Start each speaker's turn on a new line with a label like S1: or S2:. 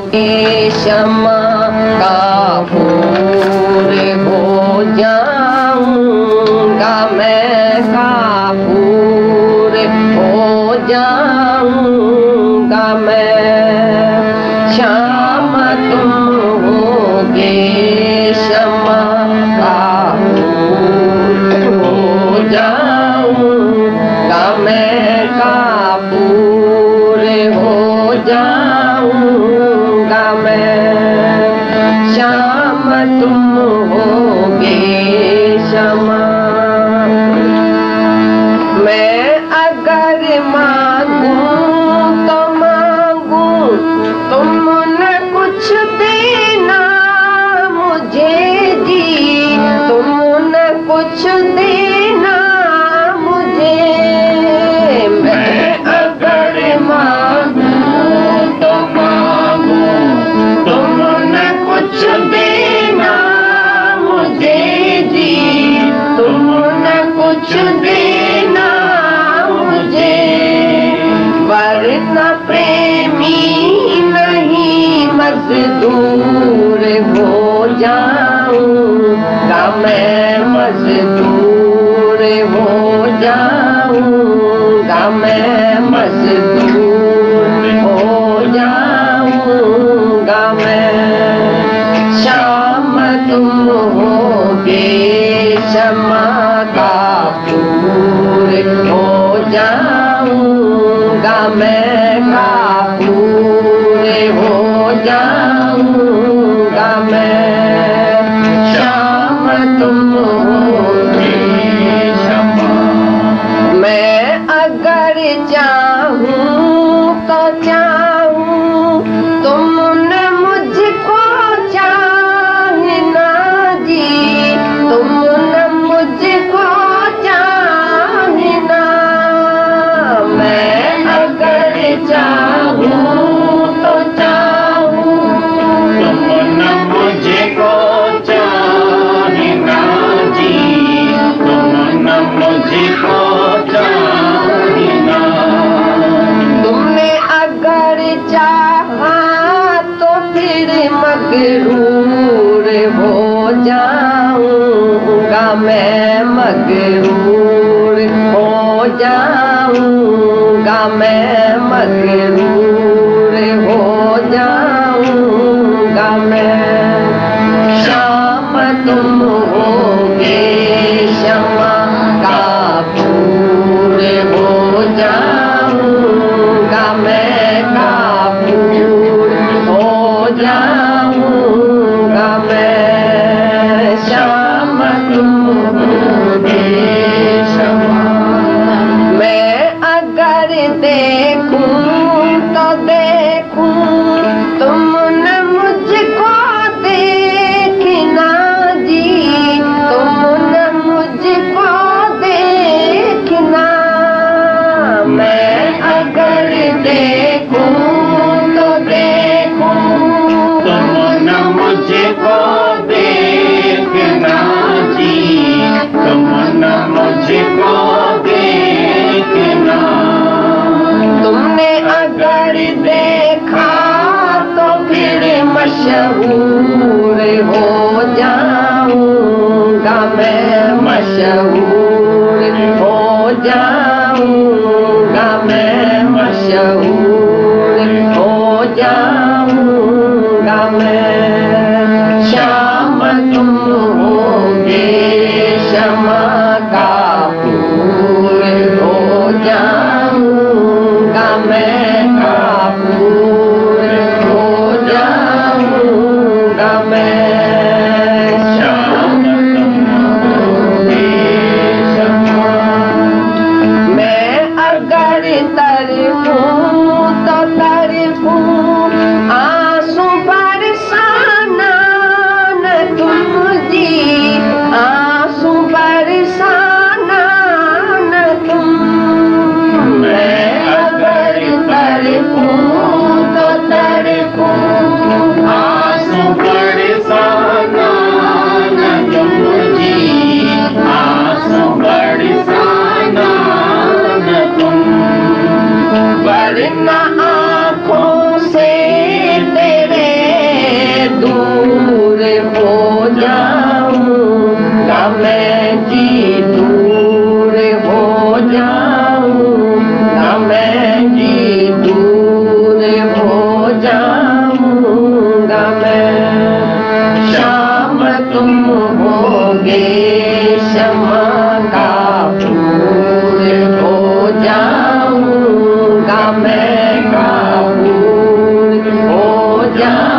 S1: क्षमा काफूर हो जाऊंगा, मैं काफूर हो जाऊंगा मैं। क्षमा तुम होगे क्षमा काफूर हो जाऊंगा, मैं काफूर हो जाऊंगा मैं। क्षमा तुम होगे क्षमा। मैं अगर मांगूं तो मांगूं, तुमने कुछ देना मुझे जी, तुमने कुछ देना मुझे। मैं अगर मांगूं तो मांगूं, तुमने कुछ देना मुझे जी, तुमने कुछ देना मुझे। वरना प्रेमी नहीं मजदूर हो जाऊंगा मैं, मजदूर हो जाऊंगा मैं, मजदूर हो जाऊंगा मैं। क्षमा तुम होगे क्षमा काफूर हो जाऊंगा, मैं काफूर हो जाऊंगा मैं। क्षमा तुम होगे क्षमा। मैं अगर चाहूं तो चाहूं, तुमने मुझको चाहना जी, तुमने मुझको चाहना। मैं अगर चाहूं तो चाहूं, तुमने मुझको चाहना जी, तुमने मुझको चाहना। तुमने अगर चाहा तो फिर मगरूर हो जाऊंगा मैं, मगरूर हो जाऊंगा मैं, मगरूर हो जाऊंगा मैं। क्षमा तुम होगे क्षमा काफूर हो जाऊंगा, मैं काफूर हो जाऊंगा मैं। क्षमा तुम होगे क्षमा। मैं अगर देखूं तो देखूं, तुमने मुझको देखना जी, तुमने मुझको देखना। मैं अगर देखूं तो देखूं, तुमने मुझको देखना जी, तुमने मुझको देखना। तुमने अगर देखा तो फिर मशहूर हो जाऊंगा मैं, मशहूर हो जाऊंगा मैं, मशहूर हो जाऊंगा मैं। क्षमा तुम होगे क्षमा काफूर हो जाऊंगा मैं, काफूर हो जाऊंगा। दूर हो जाऊंगा मैं जी दूर हो जाऊंगा मैं जी दूर हो जाऊंगा मैं श्याम तुम होगे क्षमा का फूल हो जाऊंगा मैं का फूल हो जाऊंगा